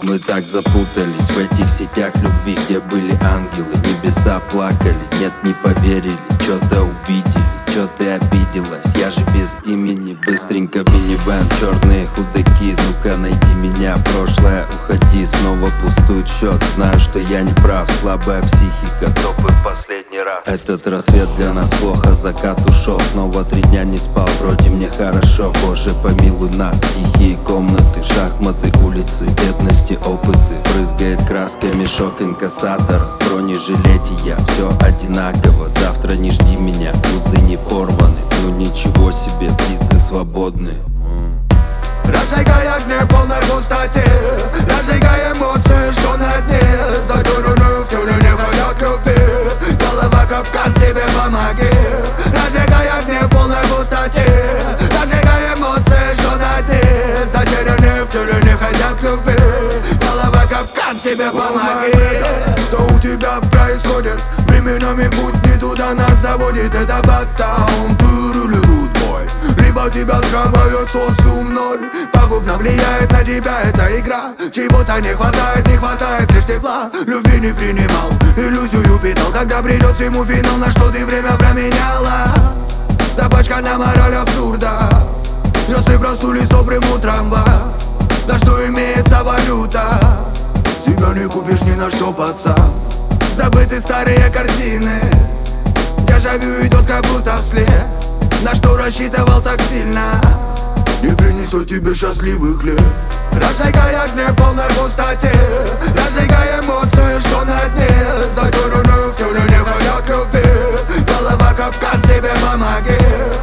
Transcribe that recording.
Мы так запутались в этих сетях любви, где были ангелы. Небеса плакали, нет, не поверили. Чё-то увидели, чё ты обиделась. Я же без имени, быстренько минивэн. Черные худаки, ну-ка найди меня. Прошлое, уходи, снова пустует счет. Знаю, что я не прав, слабая психика. Топы в последний раз. Этот рассвет для нас плохо, закат ушел. Снова 3 дня не спал, вроде мне хорошо. Боже, помилуй нас, тихие комнаты, шахматы, улицы, бедности, опыты. Брызгает краской мешок инкассаторов. В бронежилете я, все одинаково. Завтра не жди меня, узы не порваны. Ну ничего себе, птицы свободны. Разжигай огни в полной пустоте, разжигай эмоции, что на дне. Задурную в тюрьму не хотят любви. Голова капкан, себе помоги. Разжигай огни в полной пустоте, разжигай эмоции, что на дне. Затерянные в тюрьму не хотят любви. Голова капкан, себе помоги. Что у тебя происходит? Временами путь не туда нас заводит. Это баттаун, турулерут бой. Либо тебя схавает социум в ноль. Пагубно влияет на тебя эта игра. Чего-то не хватает, не хватает лишь тепла. Любви не принимал, иллюзию питал. Когда придет ему финал, на что ты время променяла? Запачкана мораль абсурда. Если проснулись добрым утром, на что имеется валюта? Себя не купишь ни на что, пацан. Забыты старые картины. Дежавю идет как будто вслед. На что рассчитывал так сильно не принесет тебе счастливых лет. Разжигай огни в полной пустоте, разжигай эмоции, что на дне. Задернутую в тюрьму не хотят любви. Голова капкан, себе помоги.